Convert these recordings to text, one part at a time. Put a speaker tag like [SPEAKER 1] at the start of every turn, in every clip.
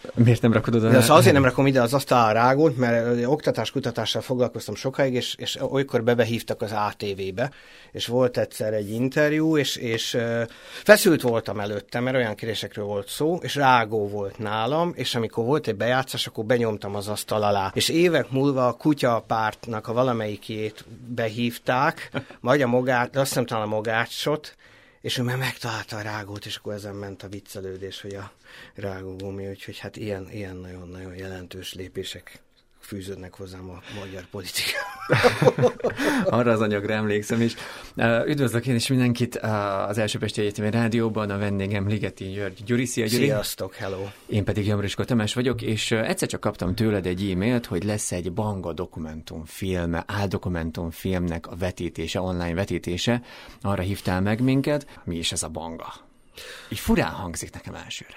[SPEAKER 1] Miért nem rakod oda?
[SPEAKER 2] De azért nem rakom ide az asztal rágót, mert oktatás-kutatással foglalkoztam sokáig, és olykor behívtak az ATV-be, és volt egyszer egy interjú, és feszült voltam előtte, mert olyan kérdésekről volt szó, és rágó volt nálam, és amikor volt egy bejátszás, akkor benyomtam az asztal alá. És évek múlva a kutyapártnak a valamelyikét behívták, majd azt hiszem talán a Mogácsot, és ő már megtalálta a rágót, és akkor ezen ment a viccelődés, hogy a rágógumi, úgyhogy hát ilyen nagyon-nagyon jelentős lépések fűződnek hozzám a magyar politikában.
[SPEAKER 1] Arra az anyagra emlékszem is. Üdvözlök én is mindenkit az Első Pesti Egyetemi Rádióban, a vendégem Ligeti Gyuri. Szia, Gyuri!
[SPEAKER 2] Sziasztok, hello!
[SPEAKER 1] Én pedig Jamriska Tamás vagyok, és egyszer csak kaptam tőled egy e-mailt, hogy lesz egy Banga dokumentumfilm, áldokumentumfilmnek a vetítése, online vetítése. Arra hívtál meg minket. Mi is ez a Banga? Így furán hangzik nekem elsőre.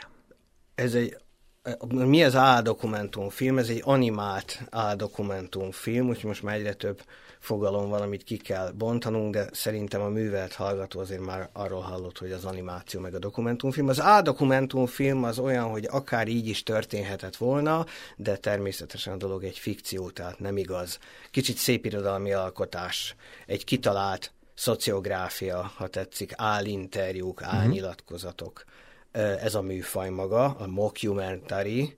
[SPEAKER 2] Mi az áldokumentumfilm? Ez egy animált áldokumentumfilm, úgyhogy most már egyre több fogalom van, amit ki kell bontanunk, de szerintem a művelt hallgató azért már arról hallott, hogy az animáció meg a dokumentumfilm. Az áldokumentumfilm az olyan, hogy akár így is történhetett volna, de természetesen a dolog egy fikció, tehát nem igaz. Kicsit szépirodalmi alkotás, egy kitalált szociográfia, ha tetszik, állinterjúk, álnyilatkozatok. Ez a műfaj maga, a mockumentary,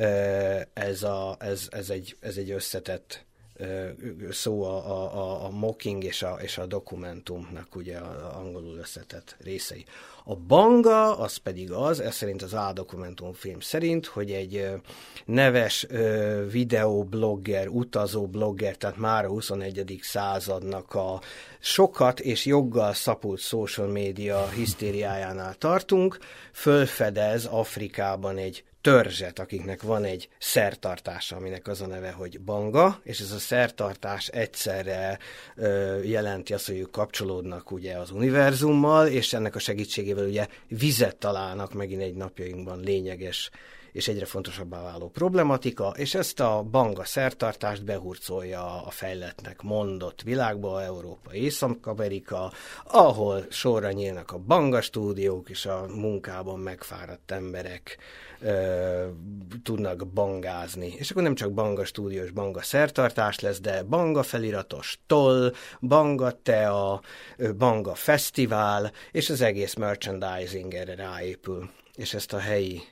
[SPEAKER 2] ez egy összetett szó a mocking és a dokumentumnak ugye a angolul összetett részei. A Banga az pedig ez szerint az áldokumentumfilm szerint, hogy egy neves videoblogger, utazó blogger, tehát már a 21. századnak a sokat és joggal szapult social media hisztériájánál tartunk, fölfedez Afrikában egy törzset, akiknek van egy szertartása, aminek az a neve, hogy Banga, és ez a szertartás egyszerre jelenti azt, hogy ők kapcsolódnak ugye az univerzummal, és ennek a segítségével ugye vizet találnak, megint egy napjainkban lényeges és egyre fontosabbá váló problematika, és ezt a Banga szertartást behurcolja a fejlettnek mondott világba, Európa, Észak-Amerika, ahol sorra nyílnak a Banga stúdiók, és a munkában megfáradt emberek tudnak bangázni. És akkor nem csak Banga stúdiós, Banga szertartás lesz, de Banga feliratos toll, Banga tea, Banga fesztivál, és az egész merchandising erre ráépül. És ezt a helyi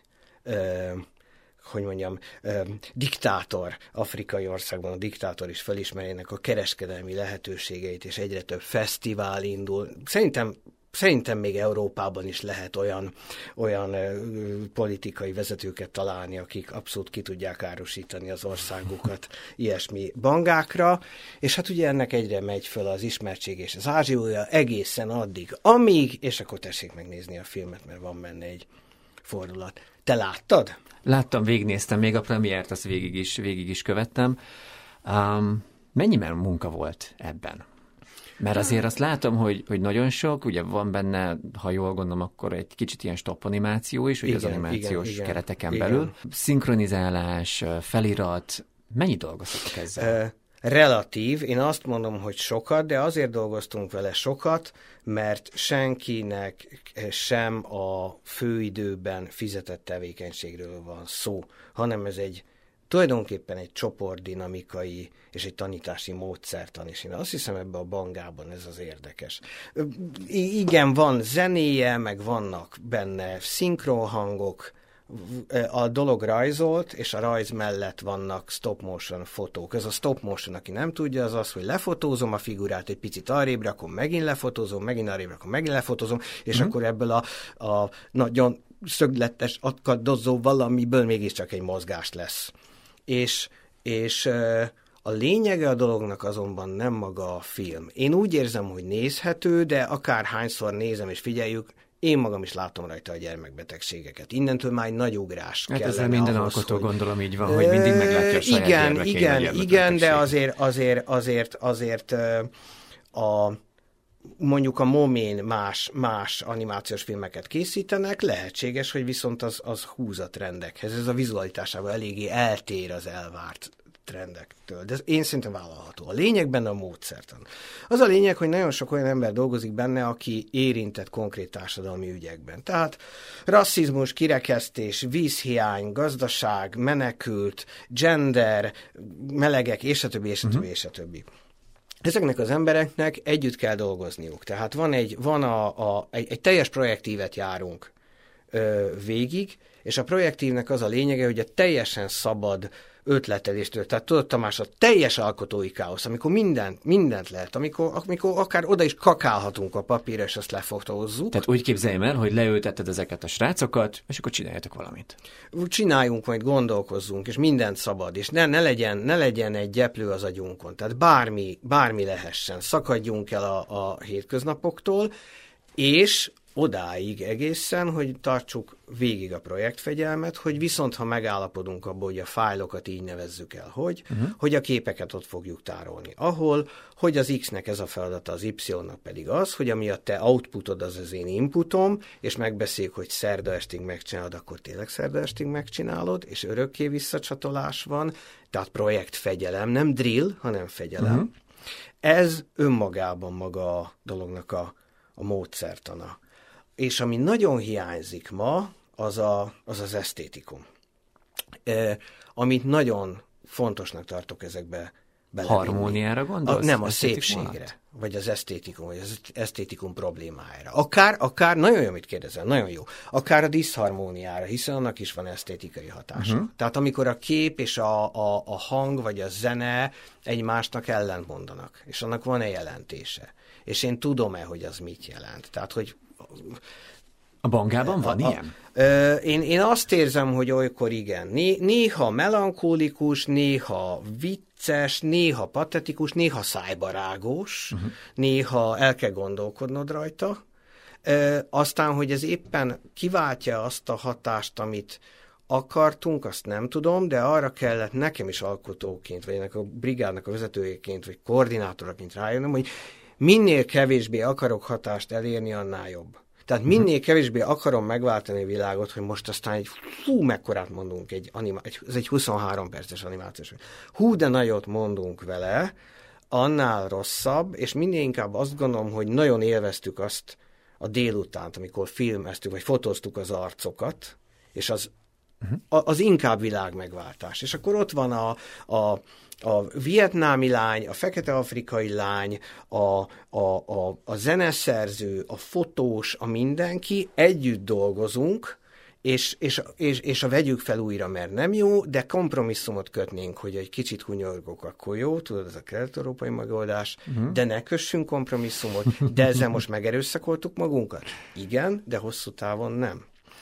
[SPEAKER 2] diktátor, afrikai országban a diktátor is felismerjének a kereskedelmi lehetőségeit, és egyre több fesztivál indul. Szerintem még Európában is lehet olyan politikai vezetőket találni, akik abszolút ki tudják árusítani az országukat ilyesmi bangákra, és hát ugye ennek egyre megy föl az ismertség és az ázsiója egészen addig, amíg, és akkor tessék megnézni a filmet, mert van benne egy fordulat. Te láttad?
[SPEAKER 1] Láttam, végignéztem, még a premiért, azt végig is követtem. Mennyi munka volt ebben? Mert azért azt látom, hogy nagyon sok, ugye van benne, ha jól gondolom, akkor egy kicsit ilyen stop animáció is, ugye az animációs kereteken belül. Szinkronizálás, felirat, mennyi dolgoztatok ezzel?
[SPEAKER 2] Relatív. Én azt mondom, hogy sokat, de azért dolgoztunk vele sokat, mert senkinek sem a főidőben fizetett tevékenységről van szó, hanem ez tulajdonképpen egy csoportdinamikai és egy tanítási módszertan, és én azt hiszem, ebben a Bangában ez az érdekes. Igen, van zenéje, meg vannak benne szinkronhangok, a dolog rajzolt, és a rajz mellett vannak stop motion fotók. Ez a stop motion, aki nem tudja, az az, hogy lefotózom a figurát egy picit arrébb rakom, megint lefotózom, megint arrébb rakom, megint lefotózom, és akkor ebből a nagyon szögletes, akadozó valamiből mégiscsak egy mozgás lesz. És a lényege a dolognak azonban nem maga a film. Én úgy érzem, hogy nézhető, de akárhányszor nézem és figyeljük, én magam is látom rajta a gyermekbetegségeket. Innentől már egy nagy ugrás kellene ahhoz,
[SPEAKER 1] ezzel minden alkotó gondolom így van, hogy mindig meglátja a saját
[SPEAKER 2] Igen, de azért mondjuk a Momén más animációs filmeket készítenek, lehetséges, hogy viszont az húz a trendekhez. Ez a vizualitásában eléggé eltér az elvárt trendektől, de ez én szerintem vállalható. A lényeg benne a módszertan. Az a lényeg, hogy nagyon sok olyan ember dolgozik benne, aki érintett konkrét társadalmi ügyekben. Tehát rasszizmus, kirekesztés, vízhiány, gazdaság, menekült, gender, melegek, és a többi, és a többi, és a többi. Ezeknek az embereknek együtt kell dolgozniuk. Tehát van egy teljes projektívet járunk végig, és a projektívnek az a lényege, hogy a teljesen szabad ötleteléstől, tehát tudod, Tamás, a teljes alkotói káosz, amikor mindent lehet, amikor akár oda is kakálhatunk a papírra, és azt lefotózzuk.
[SPEAKER 1] Tehát úgy képzeljem el, hogy leültetted ezeket a srácokat, és akkor csináljatok valamit.
[SPEAKER 2] Csináljunk, majd gondolkozzunk, és mindent szabad, és ne legyen egy gyeplő az agyunkon. Tehát bármi lehessen. Szakadjunk el a hétköznapoktól, és odáig egészen, hogy tartsuk végig a projektfegyelmet, hogy viszont, ha megállapodunk abból, hogy a fájlokat így nevezzük el, hogy a képeket ott fogjuk tárolni. Ahol, hogy az X-nek ez a feladata, az Y-nak pedig az, hogy ami a te outputod, az az én inputom, és megbeszéljük, hogy szerda estig megcsinálod, akkor tényleg szerda estig megcsinálod, és örökké visszacsatolás van, tehát projektfegyelem, nem drill, hanem fegyelem. Ez önmagában maga a dolognak a módszertana. És ami nagyon hiányzik ma, az esztétikum. Amit nagyon fontosnak tartok ezekbe belevinni.
[SPEAKER 1] Harmóniára gondolsz?
[SPEAKER 2] Nem, a szépségre, vagy az esztétikum, vagy az esztétikum problémájára. Akár, nagyon jó, amit kérdezel, nagyon jó. Akár a diszharmóniára, hiszen annak is van esztétikai hatása. Tehát amikor a kép és a hang, vagy a zene egymásnak ellentmondanak, és annak van-e jelentése. És én tudom-e, hogy az mit jelent. Tehát, hogy
[SPEAKER 1] a bangában van ilyen?
[SPEAKER 2] Én azt érzem, hogy olykor igen. Néha melankólikus, néha vicces, néha patetikus, néha szájbarágos, néha el kell gondolkodnod rajta. Aztán, hogy ez éppen kiváltja azt a hatást, amit akartunk, azt nem tudom, de arra kellett nekem is alkotóként, vagy ennek a brigádnak a vezetőjeként, vagy koordinátoraként rájönnöm, hogy minél kevésbé akarok hatást elérni, annál jobb. Tehát minél kevésbé akarom megváltani a világot, hogy most aztán mekkorát mondunk ez egy 23 perces animációs. De nagyot mondunk vele, annál rosszabb, és minél inkább azt gondolom, hogy nagyon élveztük azt a délutánt, amikor filmeztük, vagy fotóztuk az arcokat, és az inkább világmegváltás. És akkor ott van a vietnámi lány, a fekete-afrikai lány, a zeneszerző, a fotós, a mindenki, együtt dolgozunk, és a vegyük fel újra, mert nem jó, de kompromisszumot kötnénk, hogy egy kicsit hunyorgok, akkor jó, tudod, ez a kelet-európai megoldás, de ne kössünk kompromisszumot, de ezzel most megerőszakoltuk magunkat? Igen, de hosszú távon nem.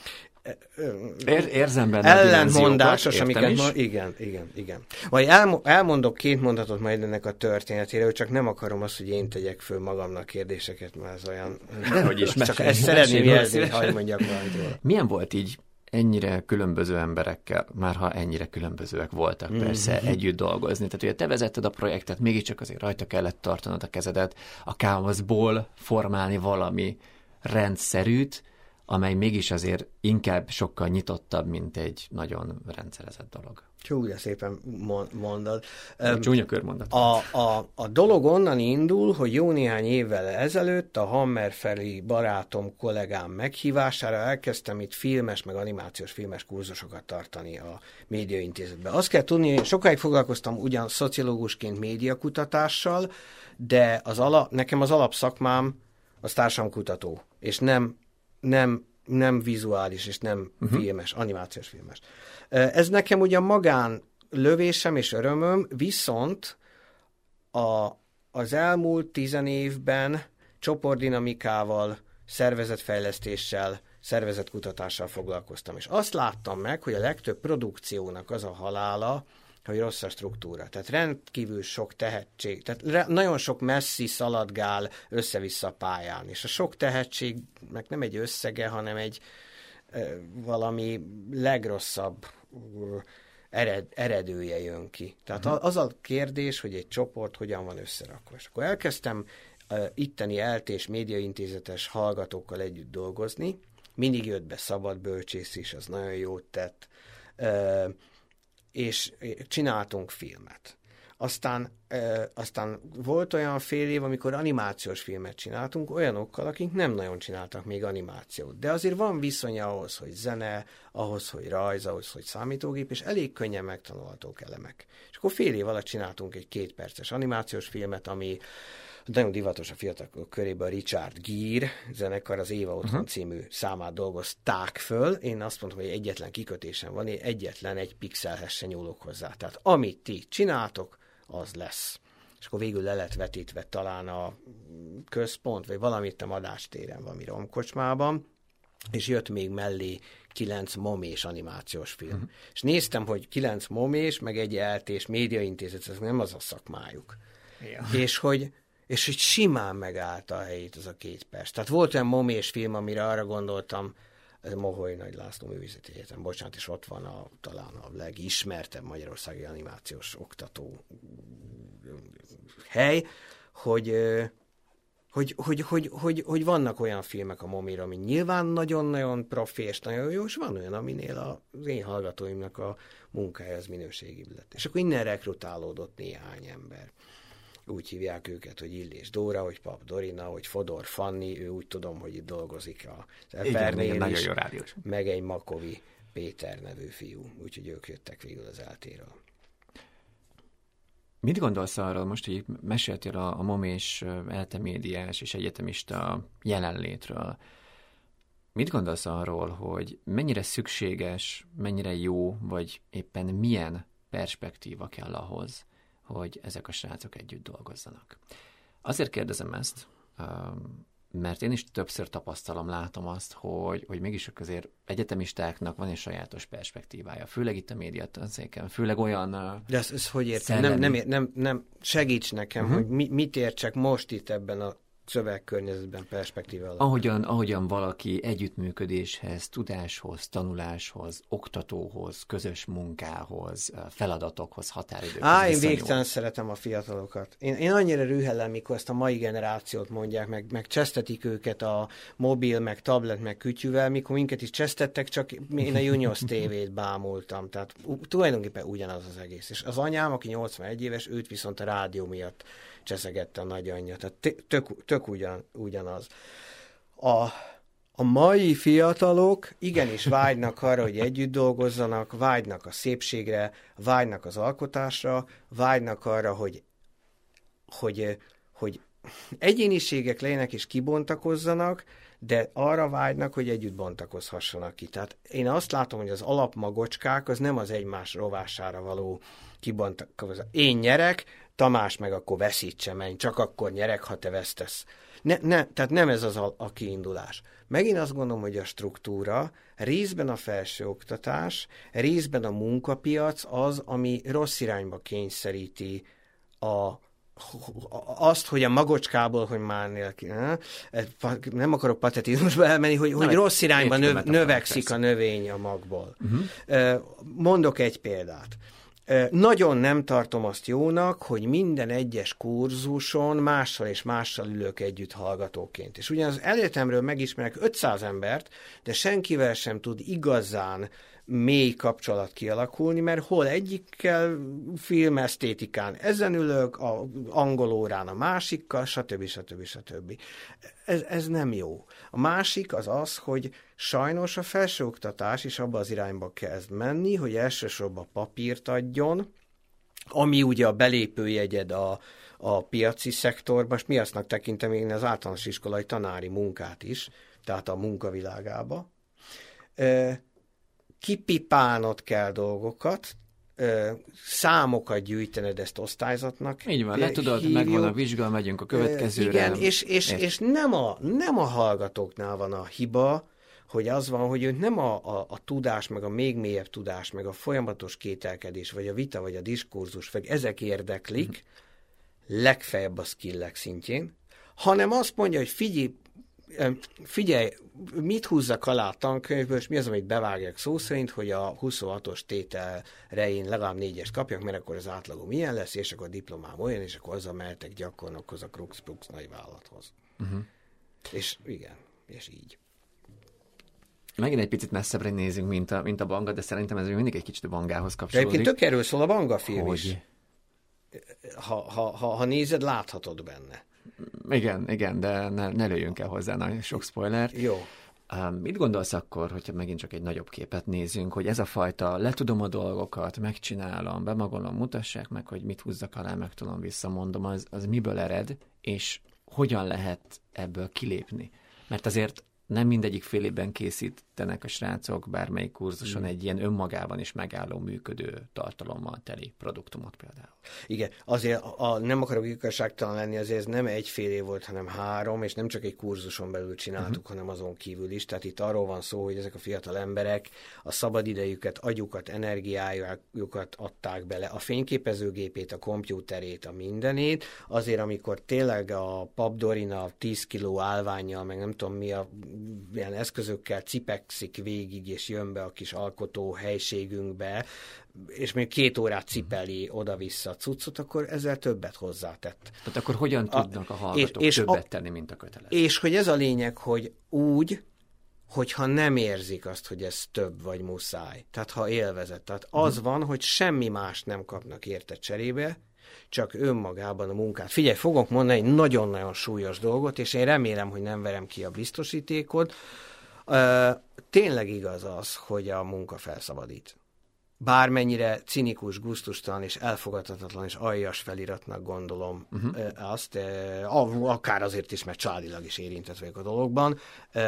[SPEAKER 1] Érzem benne
[SPEAKER 2] ellentmondásos, amiket igen. Vagy elmondok 2 mondatot majd ennek a történetére, hogy csak nem akarom azt, hogy én tegyek föl magamnak kérdéseket, mert ez olyan...
[SPEAKER 1] Dehogy is,
[SPEAKER 2] csak ezt szeretném jelzni, hogy mondjak valamit róla.
[SPEAKER 1] Milyen volt így ennyire különböző emberekkel, már ha ennyire különbözőek voltak persze, együtt dolgozni? Tehát ugye te vezetted a projektet, mégiscsak azért rajta kellett tartanod a kezedet, a káoszból formálni valami rendszerűt, amely mégis azért inkább sokkal nyitottabb, mint egy nagyon rendszerezett dolog.
[SPEAKER 2] Csúnya szépen mondod.
[SPEAKER 1] Csúnya körmondat.
[SPEAKER 2] A dolog onnan indul, hogy jó néhány évvel ezelőtt a Hammerfeli barátom, kollégám meghívására elkezdtem itt filmes, meg animációs filmes kurzusokat tartani a Médiaintézetben. Azt kell tudni, hogy sokáig foglalkoztam ugyan szociológusként médiakutatással, de nekem az alapszakmám az társadalomkutató, és nem vizuális, és nem filmes, animációs filmes. Ez nekem ugyan magán lövésem és örömöm, viszont az elmúlt 10 évben csoportdinamikával, szervezetfejlesztéssel, szervezetkutatással foglalkoztam. És azt láttam meg, hogy a legtöbb produkciónak az a halála, hogy rossz a struktúra. Tehát rendkívül sok tehetség, tehát nagyon sok messzi szaladgál össze-vissza pályán. És a sok tehetségnek nem egy összege, hanem egy valami legrosszabb eredője jön ki. Tehát az a kérdés, hogy egy csoport hogyan van összerakva. És akkor elkezdtem itteni eltés médiaintézetes hallgatókkal együtt dolgozni. Mindig jött be szabad bölcsész is, az nagyon jót tett. és csináltunk filmet. Aztán volt olyan fél év, amikor animációs filmet csináltunk, olyanokkal, akik nem nagyon csináltak még animációt. De azért van viszonya ahhoz, hogy zene, ahhoz, hogy rajz, ahhoz, hogy számítógép, és elég könnyen megtanulhatók elemek. És akkor fél év alatt csináltunk egy 2 perces animációs filmet, ami nagyon divatos a fiatalok körében, a Richard Gere zenekar az Éva Otthon című számát dolgozták föl. Én azt mondtam, hogy egyetlen kikötésem van, én egyetlen egy pixelhez se nyúlok hozzá. Tehát amit ti csináltok, az lesz. És akkor végül le lett vetítve talán a Központ, vagy valamit a Madástéren, valami romkocsmában, és jött még mellé 9 momés animációs film. És néztem, hogy 9 momés, meg egy eltés médiaintézet, ez nem az a szakmájuk. Ja. És hogy simán megállt a helyét az a 2 perc. Tehát volt olyan momés film, amire arra gondoltam, ez a Moholy Nagy László Művészeti Egyetem, bocsánat, és ott van talán a legismertebb magyarországi animációs oktató hely, hogy vannak olyan filmek a Momira, ami nyilván nagyon-nagyon profi és nagyon jó, és van olyan, aminél az én hallgatóimnak a munkája az minőségibb lett. És akkor innen rekrutálódott néhány ember. Úgy hívják őket, hogy Illés Dóra, hogy Pap Dorina, hogy Fodor Fanni, ő úgy tudom, hogy itt dolgozik az Epernél is, meg egy Makovi Péter nevű fiú, úgyhogy ők jöttek végül az eltéről.
[SPEAKER 1] Mit gondolsz arról, most, hogy meséltél a momés eltemédiás és egyetemista jelenlétről? Mit gondolsz arról, hogy mennyire szükséges, mennyire jó, vagy éppen milyen perspektíva kell ahhoz, hogy ezek a srácok együtt dolgozzanak? Azért kérdezem ezt, mert én is többször tapasztalom, látom azt, hogy mégis azért egyetemistáknak van egy sajátos perspektívája, főleg itt a médiatanszéken, főleg olyan...
[SPEAKER 2] De ez hogy értem? Nem segíts nekem, hogy mit értsek most itt ebben a szövegkörnyezetben perspektívával.
[SPEAKER 1] Ahogyan valaki együttműködéshez, tudáshoz, tanuláshoz, oktatóhoz, közös munkához, feladatokhoz, határidőkhez
[SPEAKER 2] én végtelen szeretem a fiatalokat. Én annyira rühellem, mikor ezt a mai generációt mondják, meg csesztetik őket a mobil, meg tablet, meg kütyűvel, mikor minket is csesztettek, csak én a Juniors TV-t bámultam. Tehát tulajdonképpen ugyanaz az egész. És az anyám, aki 81 éves, őt viszont a rádió miatt cseszegette a nagyanyja. Tehát tök ugyanaz. A mai fiatalok igenis vágynak arra, hogy együtt dolgozzanak, vágynak a szépségre, vágynak az alkotásra, vágynak arra, hogy egyéniségek legyenek és kibontakozzanak, de arra vágynak, hogy együtt bontakozhassanak ki. Tehát én azt látom, hogy az alapmagocskák az nem az egymás rovására való kibontakozás. Én nyerek, Tamás meg akkor veszítse, menj, csak akkor nyerek, ha te vesztesz. Tehát nem ez az a kiindulás. Megint azt gondolom, hogy a struktúra, részben a felsőoktatás, részben a munkapiac az, ami rossz irányba kényszeríti azt, hogy a magocskából, hogy már nélkül, nem akarok patetizmusba elmenni, hogy rossz irányba növekszik a növény a magból. Mondok egy példát. Nagyon nem tartom azt jónak, hogy minden egyes kurzuson mással és mással ülök együtt hallgatóként. És ugyan az egyetemről megismerek 500 embert, de senkivel sem tud igazán mély kapcsolat kialakulni, mert hol egyikkel filmesztétikán ezen ülök, a angol órán a másikkal, stb. Ez nem jó. A másik az, hogy sajnos a felsőoktatás is abba az irányba kezd menni, hogy elsősorban papírt adjon, ami ugye a belépőjegyed a piaci szektorban, most mi aztnak tekintem én az általános iskolai tanári munkát is, tehát a munkavilágába. Kipipálnod kell dolgokat, számokat gyűjtened, ezt osztályzatnak.
[SPEAKER 1] Így van, tudod, megvan a vizsga, megyünk a következőre.
[SPEAKER 2] Igen, és nem a hallgatóknál van a hiba, hogy az van, hogy ők nem a tudás, meg a még mélyebb tudás, meg a folyamatos kételkedés, vagy a vita, vagy a diskurzus, vagy ezek érdeklik, legfeljebb a skillek szintjén, hanem azt mondja, hogy figyelj, mit húzzak alá a tankönyvből, és mi az, amit bevágjak szó szerint, hogy a 26-os tételre én legalább 4-est kapjak, mert akkor az átlagom ilyen lesz, és akkor a diplomám olyan, és akkor azzal mehetek gyakornokhoz, a Krux nagyvállalathoz. És igen, és így.
[SPEAKER 1] Megint egy picit messzebbre nézünk, mint a Banga, de szerintem ez mindig egy kicsit a Bangához kapcsolódik.
[SPEAKER 2] Egyébként tök erről szól a Banga film is. Ha nézed, láthatod benne.
[SPEAKER 1] Igen, de ne lőjünk el hozzá nagyon sok spoilert.
[SPEAKER 2] Jó.
[SPEAKER 1] Mit gondolsz akkor, hogyha megint csak egy nagyobb képet nézünk, hogy ez a fajta letudom a dolgokat, megcsinálom, bemagolom, mutassák meg, hogy mit húzzak alá, megtudom, visszamondom, az miből ered, és hogyan lehet ebből kilépni? Mert azért nem mindegyik fél évben készítenek a srácok bármelyik kurzuson egy ilyen önmagában is megálló, működő tartalommal teli produktumot például.
[SPEAKER 2] Igen, azért nem akarok igazságtalan lenni, azért ez nem 1,5 év volt, hanem 3, és nem csak egy kurzuson belül csináltuk, hanem azon kívül is. Tehát itt arról van szó, hogy ezek a fiatal emberek a szabadidejüket, agyukat, energiájukat adták bele, a fényképezőgépét, a kompjúterét, a mindenét, azért amikor tényleg a Pap Dorina 10 kiló állvánnyal, meg nem tudom mi ilyen eszközökkel cipekszik végig, és jön be a kis alkotó helységünkbe, és még 2 órát cipeli oda-vissza a cuccot, akkor ezzel többet hozzátett.
[SPEAKER 1] Tehát akkor hogyan tudnak a hallgatók többet tenni, mint a kötelező?
[SPEAKER 2] És hogy ez a lényeg, hogy úgy, hogyha nem érzik azt, hogy ez több vagy muszáj. Tehát ha élvezet. Tehát az van, hogy semmi más nem kapnak érte cserébe, csak önmagában a munkát. Figyelj, fogok mondani egy nagyon-nagyon súlyos dolgot, és én remélem, hogy nem verem ki a biztosítékot. Tényleg igaz az, hogy a munka felszabadít. Bármennyire cinikus, gusztustalan és elfogadhatatlan és aljas feliratnak gondolom azt, akár azért is, mert családilag is érintett vagyok a dologban,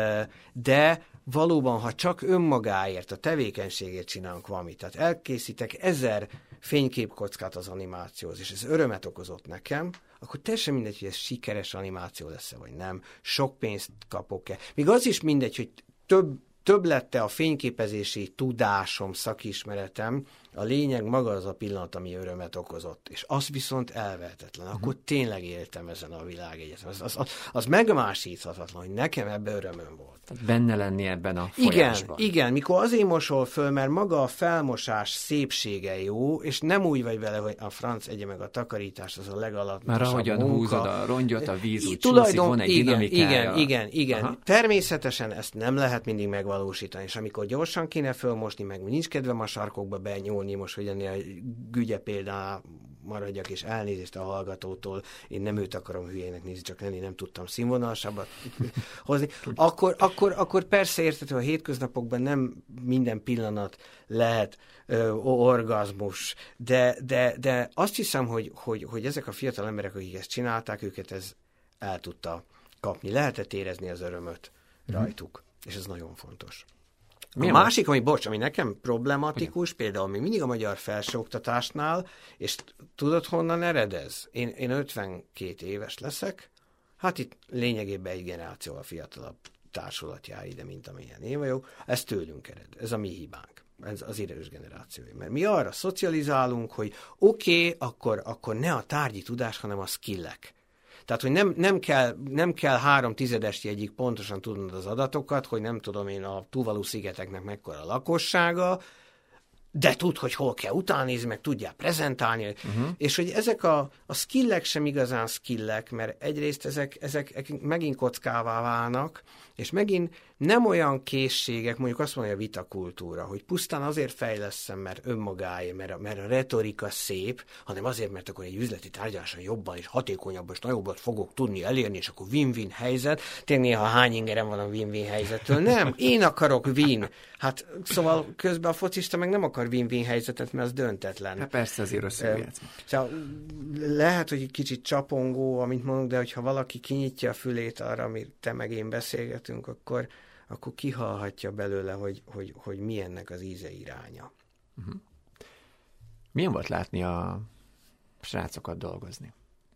[SPEAKER 2] de valóban, ha csak önmagáért, a tevékenységért csinálunk valamit, tehát elkészítek 1000 fényképkockát az animációhoz, és ez örömet okozott nekem, akkor teljesen mindegy, hogy ez sikeres animáció lesz-e, vagy nem, sok pénzt kapok-e. Még az is mindegy, hogy több lett-e a fényképezési tudásom, szakismeretem, a lényeg maga az a pillanat, ami örömet okozott. És az viszont elvehetetlen. Akkor tényleg éltem ezen a világegyetemen. Az megmásíthatatlan, hogy nekem ebben örömöm volt.
[SPEAKER 1] Tehát benne lenni ebben a folyásban.
[SPEAKER 2] Igen, mikor azért mosol föl, mert maga a felmosás szépsége jó, és nem úgy vagy vele, hogy a franc egye meg a takarítást, az a legalapmatosabb
[SPEAKER 1] munka. Már ahogyan húzod a rongyot, a víz úgy csúszik, van egy dinamikája.
[SPEAKER 2] Igen. Aha. Természetesen ezt nem lehet mindig megvalósítani, és amikor gyorsan kéne fölmosni, meg nincs kedvem a sarkokba benyúlni, most hogy ennél a Gügye például maradjak, és elnézést a hallgatótól, én nem őt akarom hülyének nézni, csak lenni nem tudtam színvonalasabbat hozni, akkor persze értető, a hétköznapokban nem minden pillanat lehet orgazmus, de azt hiszem, hogy ezek a fiatal emberek, akik ezt csinálták, őket ez el tudta kapni. Lehetett érezni az örömöt rajtuk, és ez nagyon fontos. A másik, ami nekem problematikus, például még mindig a magyar felsőoktatásnál, és tudod, honnan ered ez? Én 52 éves leszek, hát itt lényegében egy generáció a fiatalabb társulat jár ide, mint amilyen én vagyok, ez tőlünk ered, ez a mi hibánk, ez az idős generációi. Mert mi arra szocializálunk, hogy oké, akkor ne a tárgyi tudás, hanem a skillek. Tehát, hogy nem kell 3/10 jegyig pontosan tudnod az adatokat, hogy nem tudom én a Tuvalu-szigeteknek mekkora a lakossága, de tudd, hogy hol kell utánézni, meg tudjál prezentálni, és hogy ezek a skillek sem igazán skillek, mert egyrészt ezek megint kockává válnak, és megint nem olyan készségek, mondjuk azt mondja a vitakultúra, hogy pusztán azért fejleszem, mert önmagáé, mert a retorika szép, hanem azért, mert akkor egy üzleti tárgyaláson jobban és hatékonyabban és nagyobbat fogok tudni elérni, és akkor win-win helyzet. Tényleg néha hány ingerem van a win-win helyzettől? Nem, én akarok win. Hát szóval közben a focista meg nem akar win-win helyzetet, mert az döntetlen.
[SPEAKER 1] Hát persze, azért összejátsz.
[SPEAKER 2] Szóval lehet, hogy egy kicsit csapongó, amit mondunk, de hogyha valaki kinyitja a fülét arra, amit te meg én beszélgetünk, akkor kihallhatja belőle, hogy mi ennek az íze iránya.
[SPEAKER 1] Milyen volt látni a srácokat dolgozni?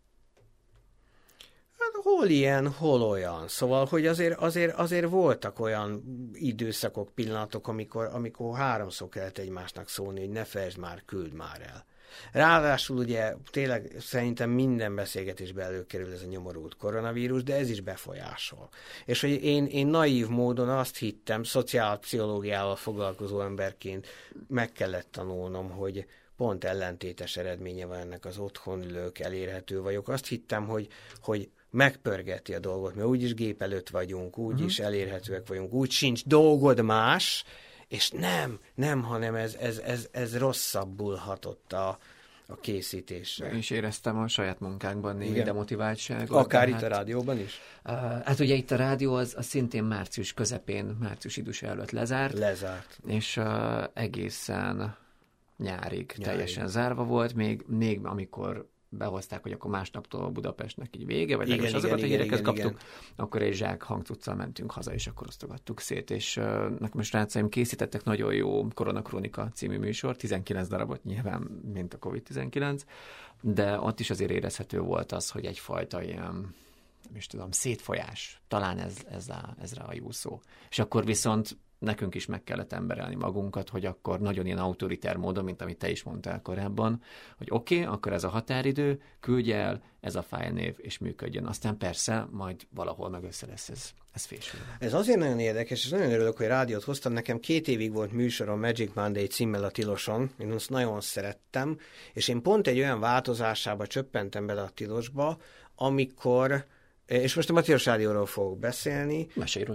[SPEAKER 2] Hát hol ilyen, hol olyan. Szóval, hogy azért voltak olyan időszakok, pillanatok, amikor 3-szor kellett egymásnak szólni, hogy ne felejtsd már, küld már el. Ráadásul ugye tényleg szerintem minden beszélgetésbe előkerül ez a nyomorult koronavírus, de ez is befolyásol. És hogy én naív módon azt hittem, szociálpszichológiával foglalkozó emberként meg kellett tanulnom, hogy pont ellentétes eredménye van ennek az otthon ülők, elérhető vagyok. Azt hittem, hogy megpörgeti a dolgot, mert úgyis gép előtt vagyunk, úgyis elérhetőek vagyunk, úgy sincs dolgod más, és nem, hanem ez rosszabbul hatott a készítésre.
[SPEAKER 1] Én is éreztem a saját munkánkban némi demotiváltságot.
[SPEAKER 2] Akár itt a rádióban is?
[SPEAKER 1] Hát ugye itt a rádió az szintén március közepén, március idus előtt lezárt. És egészen nyárig teljesen zárva volt, még amikor behozták, hogy akkor másnaptól Budapestnek így vége, vagy legalábbis azokat a híreket kaptuk, akkor egy zsák hangcuccal mentünk haza, és akkor osztogattuk szét, és nekem a srácaim készítettek nagyon jó Koronakrónika című műsor, 19 darabot nyilván, mint a COVID-19, de ott is azért érezhető volt az, hogy egyfajta ilyen, nem is tudom, szétfolyás, talán ez rá a jó szó. És akkor viszont nekünk is meg kellett emberelni magunkat, hogy akkor nagyon ilyen autoritár módon, mint amit te is mondtál korábban, hogy oké, akkor ez a határidő, küldj el, ez a fájlnév, és működjön. Aztán persze, majd valahol meg össze lesz ez fésülve.
[SPEAKER 2] Ez azért nagyon érdekes, és nagyon örülök, hogy rádiót hoztam. Nekem 2 évig volt műsorom Magic Monday címmel a Tiloson, én azt nagyon szerettem, és én pont egy olyan változásába csöppentem bele a Tilosba, amikor, és most a Tilos Rádióról fogok beszélni,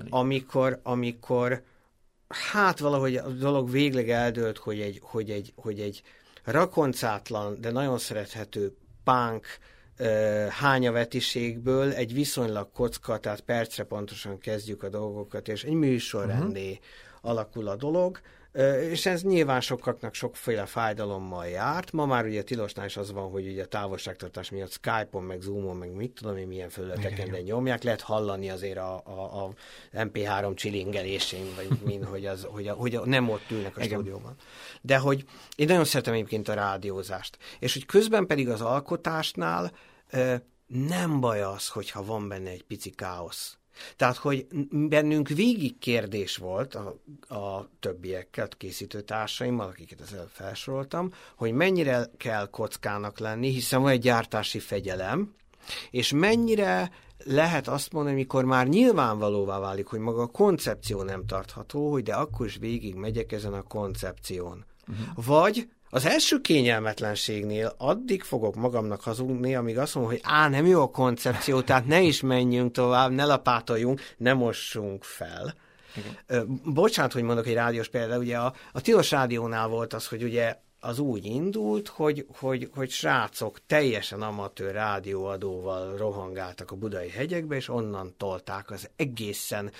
[SPEAKER 2] amikor hát valahogy a dolog végleg eldőlt, hogy egy rakoncátlan, de nagyon szerethető punk hányavetiségből egy viszonylag kocka, tehát percre pontosan kezdjük a dolgokat, és egy műsorrendé alakul a dolog, és ez nyilván sokaknak sokféle fájdalommal járt. Ma már ugye Tilosnál is az van, hogy ugye a távolságtartás miatt Skype-on, meg Zoom-on, meg mit tudom én, milyen felületeken, de nyomják. Lehet hallani azért a MP3 csilingelésén, vagy mind, hogy nem ott ülnek a stúdióban. De hogy én nagyon szeretem egyébként a rádiózást. És hogy közben pedig az alkotásnál nem baj az, hogyha van benne egy pici káosz. Tehát, hogy bennünk végig kérdés volt a többiekkel, készítő társaimmal, akiket ezzel felsoroltam, hogy mennyire kell kockának lenni, hiszen van egy gyártási fegyelem, és mennyire lehet azt mondani, amikor már nyilvánvalóvá válik, hogy maga a koncepció nem tartható, hogy de akkor is végig megyek ezen a koncepción. Vagy az első kényelmetlenségnél addig fogok magamnak hazudni, amíg azt mondom, hogy nem jó a koncepció, tehát ne is menjünk tovább, ne lapátoljunk, ne mossunk fel. Bocsánat, hogy mondok egy rádiós például, ugye a Tilos Rádiónál volt az, hogy ugye az úgy indult, hogy srácok teljesen amatőr rádióadóval rohangáltak a budai hegyekbe, és onnan tolták az egészen...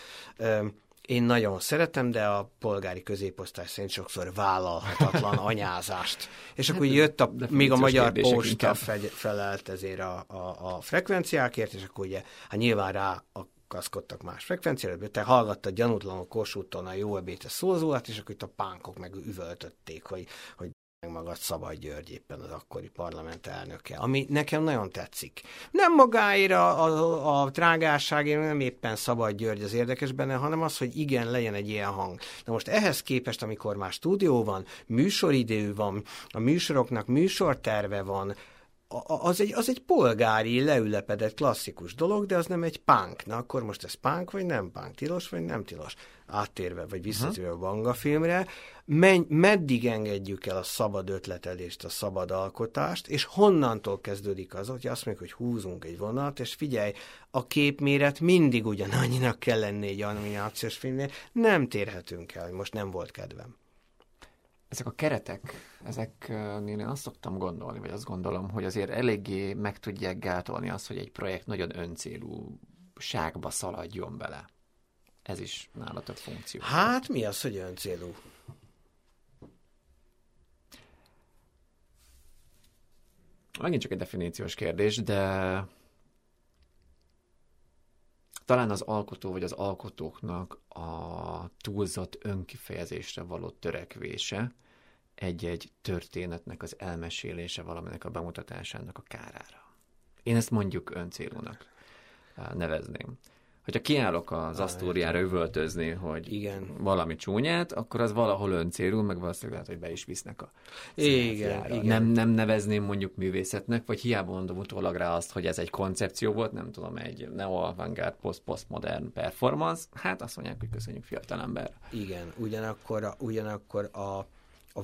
[SPEAKER 2] Én nagyon szeretem, de a polgári középosztály szerint sokszor vállalhatatlan anyázást. És akkor jött még a Magyar Posta felelt ezért a frekvenciákért, és akkor ugye nyilván ráakaszkodtak más frekvenciára, te hallgattad gyanútlanul Kossuthon a Jó ebédes szózóát, és akkor itt a pánkok meg üvöltötték, hogy magad Szabad György éppen az akkori parlament elnöke, ami nekem nagyon tetszik. Nem magáért a trágárságért, nem éppen Szabad György az érdekes benne, hanem az, hogy igen, legyen egy ilyen hang. Na most ehhez képest, amikor már stúdió van, műsoridő van, a műsoroknak műsorterve van, az egy polgári, leülepedett klasszikus dolog, de az nem egy punk. Na akkor most ez punk, vagy nem punk? Tilos, vagy nem tilos? Áttérve, vagy visszatérve a Banga filmre, meddig engedjük el a szabad ötletelést, a szabad alkotást, és honnantól kezdődik az, hogy azt mondjuk, hogy húzunk egy vonalat, és figyelj, a képméret mindig ugyanannyinak kell lenni egy animációs filmnél, nem térhetünk el, hogy most nem volt kedvem.
[SPEAKER 1] Ezek a keretek, ezeknél én azt szoktam gondolni, vagy azt gondolom, hogy azért eléggé meg tudják gátolni azt, hogy egy projekt nagyon öncélú ságba szaladjon bele. Ez is nálatok funkció.
[SPEAKER 2] Hát mi az, hogy öncélú?
[SPEAKER 1] Megint csak egy definíciós kérdés, de talán az alkotó vagy az alkotóknak a túlzott önkifejezésre való törekvése egy-egy történetnek az elmesélése, valaminek a bemutatásának a kárára. Én ezt mondjuk öncélúnak nevezném. Hogyha kiállok az Asztóriára üvöltözni, hogy igen, valami csúnyát, akkor az valahol öncélú, meg valószínűleg lehet, hogy be is visznek a
[SPEAKER 2] igen.
[SPEAKER 1] Nem nevezném mondjuk művészetnek, vagy hiába mondom utólag rá azt, hogy ez egy koncepció volt, nem tudom, egy neo-avantgárd, post-postmodern performance, hát azt mondják, hogy köszönjük fiatalember.
[SPEAKER 2] Igen, ugyanakkor a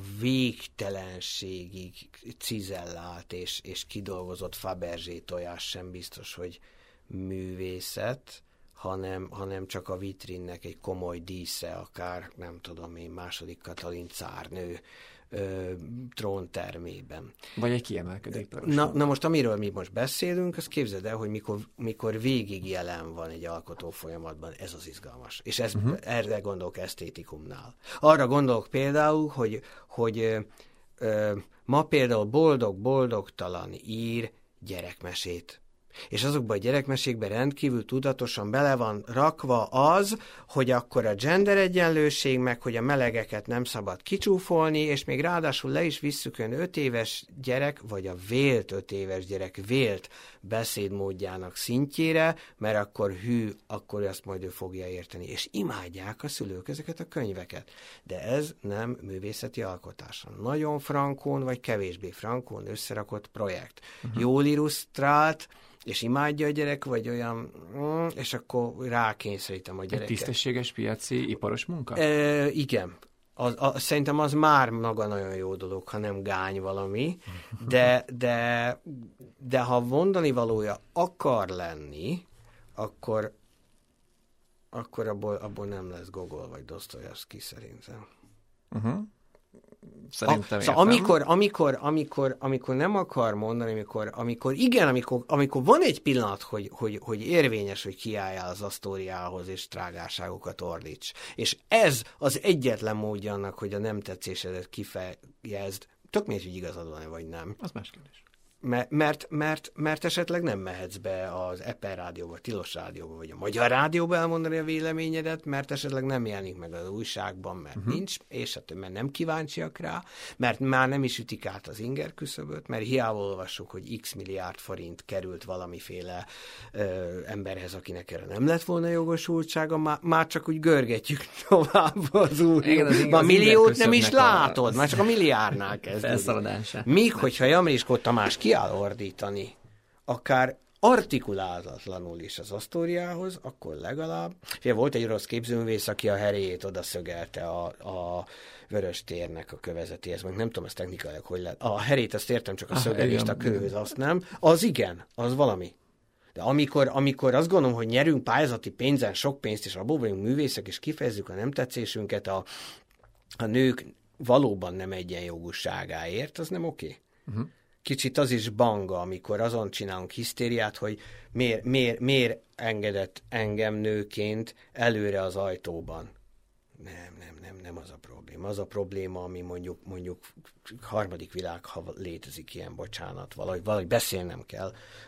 [SPEAKER 2] végtelenségig cizellált és kidolgozott Fabergé tojás sem biztos, hogy művészet, hanem csak a vitrinnek egy komoly dísze, akár, nem tudom én, II. Katalin cárnő tróntermében.
[SPEAKER 1] Vagy egy kiemelkedő.
[SPEAKER 2] Na most, amiről mi most beszélünk, azt képzeld el, hogy mikor végig jelen van egy alkotó folyamatban, ez az izgalmas. És erre gondolok esztétikumnál. Arra gondolok például, hogy ma például boldog-boldogtalan ír gyerekmesét. És azokban a gyerekmesékben rendkívül tudatosan bele van rakva az, hogy akkor a gender egyenlőség, meg hogy a melegeket nem szabad kicsúfolni, és még ráadásul le is visszük ön 5 éves gyerek, vagy a vélt 5 éves gyerek vélt beszédmódjának szintjére, mert akkor azt majd ő fogja érteni. És imádják a szülők ezeket a könyveket. De ez nem művészeti alkotás. Nagyon frankón, vagy kevésbé frankón összerakott projekt. Jól illusztrált, és imádja a gyerek, vagy olyan, és akkor rákényszerítem a gyereket.
[SPEAKER 1] Egy tisztességes piaci iparos munka?
[SPEAKER 2] Igen. Szerintem az már maga nagyon jó dolog, ha nem gány valami, de ha mondani valója akar lenni, akkor abból nem lesz Gogol vagy Dosztojevszky szerintem.
[SPEAKER 1] Szerintem
[SPEAKER 2] szóval amikor nem akar mondani, amikor van egy pillanat, hogy érvényes, hogy kiálljál az Asztóriához, és trágárságokat ordíts. És ez az egyetlen módja annak, hogy a nem tetszésedet kifejezd, tök mindegy, hogy igazad van-e, vagy nem.
[SPEAKER 1] Az más kérdés.
[SPEAKER 2] Mert esetleg nem mehetsz be az Eper rádióba, Tilos rádióba, vagy a Magyar rádióba elmondani a véleményedet, mert esetleg nem jelenik meg az újságban, mert nincs, és mert nem kíváncsiak rá, mert már nem is ütik át az inger küszöböt, mert hiába olvassuk, hogy x milliárd forint került valamiféle emberhez, akinek erre nem lett volna jogosultsága, már csak úgy görgetjük tovább az úr. Ma milliót nem is látod, már csak a milliárdnál kezdődik. Míg, hogyha Jamriskó Tamás kiáll ordítani, akár artikulálatlanul is az Asztóriához, akkor legalább... Volt egy orosz képzőművész, aki a heréjét oda szögelte a Vörös térnek a kövezetéhez, meg nem tudom, ez technikailag hogy lehet. A herét azt értem, csak a szögelést a kőhöz azt nem. Az igen, az valami. De amikor azt gondolom, hogy nyerünk pályázati pénzen sok pénzt, és abból vagyunk művészek, és kifejezzük a nem tetszésünket a nők valóban nem egyenjogúságáért, az nem oké. Kicsit az is banga, amikor azon csinálunk hisztériát, hogy miért engedett engem nőként előre az ajtóban. Nem az a probléma. Az a probléma, ami mondjuk harmadik világ, ha létezik ilyen, bocsánat, valahogy beszélnem kell,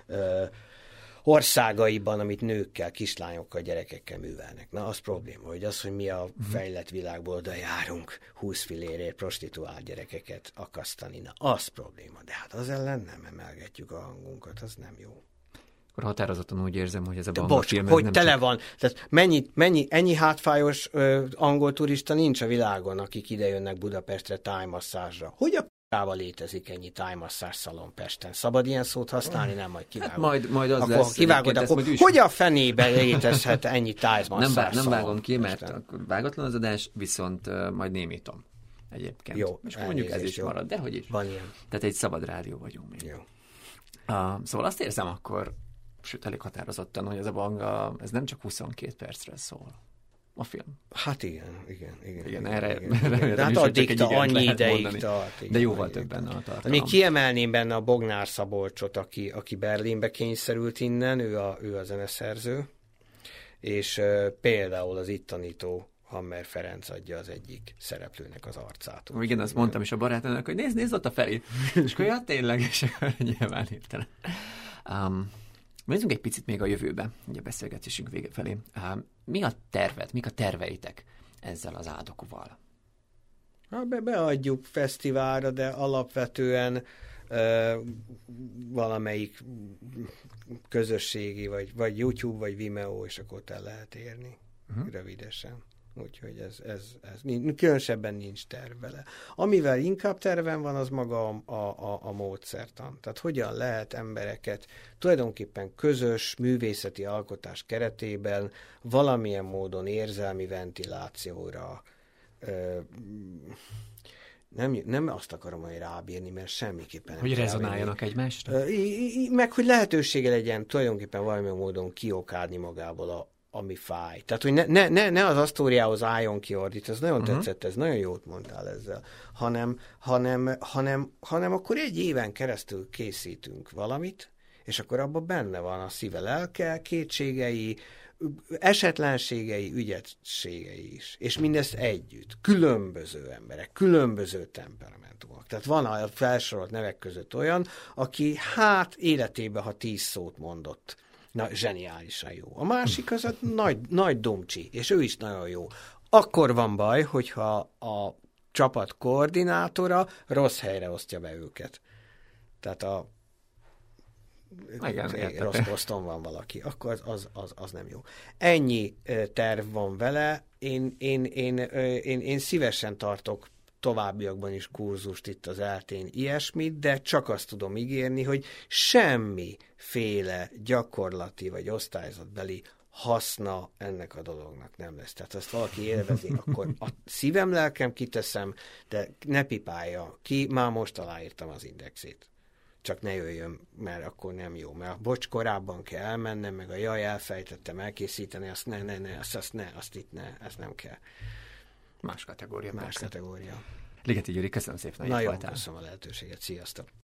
[SPEAKER 2] országaiban, amit nőkkel, kislányokkal, gyerekekkel művelnek. Na, az probléma, hogy mi a fejlett világból oda járunk 20 fillérért prostituált gyerekeket akasztani. Na, az probléma. De hát az ellen nem emelgetjük a hangunkat, az nem jó.
[SPEAKER 1] Akkor határozottan úgy érzem, hogy ez a banga
[SPEAKER 2] bocs,
[SPEAKER 1] film...
[SPEAKER 2] hogy nem tele csak... van. Tehát ennyi hátfájos angol turista nincs a világon, akik idejönnek Budapestre tájmasszázsra. Hogy a p***ával létezik ennyi tájmasszázs szalon Pesten? Szabad ilyen szót használni? Nem, majd kivágod.
[SPEAKER 1] Hát majd az
[SPEAKER 2] akkor
[SPEAKER 1] lesz.
[SPEAKER 2] Kivágod, akkor hogy a fenébe létezhet ennyi tájmasszázs szalon?
[SPEAKER 1] Nem vágom ki, mert akkor vágatlan az adás, viszont majd némítom egyébként.
[SPEAKER 2] Jó,
[SPEAKER 1] és mondjuk ez is marad, de hogy is.
[SPEAKER 2] Van ilyen.
[SPEAKER 1] Tehát egy szabad rádió vagyunk még.
[SPEAKER 2] Jó.
[SPEAKER 1] Szóval azt érzem akkor, sőt, elég határozottan, hogy ez a banga, ez nem csak 22 percről szól. A film.
[SPEAKER 2] Hát igen.
[SPEAKER 1] Erre
[SPEAKER 2] de hát addig annyi ideig tart.
[SPEAKER 1] De jóval több benne a tartalom.
[SPEAKER 2] Még kiemelném benne a Bognár Szabolcsot, aki Berlinbe kényszerült innen, ő a zeneszerző, és például az itt tanító Hammer Ferenc adja az egyik szereplőnek az arcát.
[SPEAKER 1] Igen, azt mondtam is a barátomnak, hogy nézd ott a felé. És akkor ja, tényleg, és akkor nyilván hirtelen. Nézzünk egy picit még a jövőbe, ugye a beszélgetésünk vége felé. Mi a terved, mik a terveitek ezzel az áldokúval?
[SPEAKER 2] Beadjuk fesztiválra, de alapvetően valamelyik közösségi, vagy YouTube, vagy Vimeo, és akkor ott el lehet érni rövidesen. Úgyhogy ez különösebben nincs terv vele. Amivel inkább tervem van, az maga a módszertan. Tehát hogyan lehet embereket tulajdonképpen közös művészeti alkotás keretében valamilyen módon érzelmi ventilációra Nem azt akarom, hogy rábírni, mert semmiképpen nem.
[SPEAKER 1] Hogy rezonáljanak egymásra?
[SPEAKER 2] Meg, hogy lehetősége legyen tulajdonképpen valamilyen módon kiokádni magából ami fáj. Tehát, hogy ne az Asztóriához álljon ki ordít, ez nagyon tetszett, ez nagyon jót mondtál ezzel, hanem akkor egy éven keresztül készítünk valamit, és akkor abban benne van a szíve, lelke, kétségei, esetlenségei, ügyességei is. És mindezt együtt. Különböző emberek, különböző temperamentumok. Tehát van a felsorolt nevek között olyan, aki életében, ha 10 szót mondott, na, zseniálisan jó. A másik az a nagy dumcsi, és ő is nagyon jó. Akkor van baj, hogyha a csapat koordinátora rossz helyre osztja be őket. Tehát rossz poszton van valaki, akkor az nem jó. Ennyi terv van vele, én szívesen tartok továbbiakban is kurzust itt az eltén ilyesmit, de csak azt tudom ígérni, hogy semmiféle gyakorlati vagy osztályzatbeli haszna ennek a dolognak nem lesz. Tehát ezt valaki élvezi, akkor a szívem, lelkem kiteszem, de ne pipálja ki, már most aláírtam az indexét. Csak ne jöjjön, mert akkor nem jó. Mert bocs, korábban kell elmennem, meg a elfejtettem elkészíteni, azt ezt nem kell.
[SPEAKER 1] Más kategória.
[SPEAKER 2] Más kategória.
[SPEAKER 1] Ligeti Gyuri, köszönöm szépen, hogy itt voltál.
[SPEAKER 2] Nagyon köszönöm a lehetőséget. Sziasztok!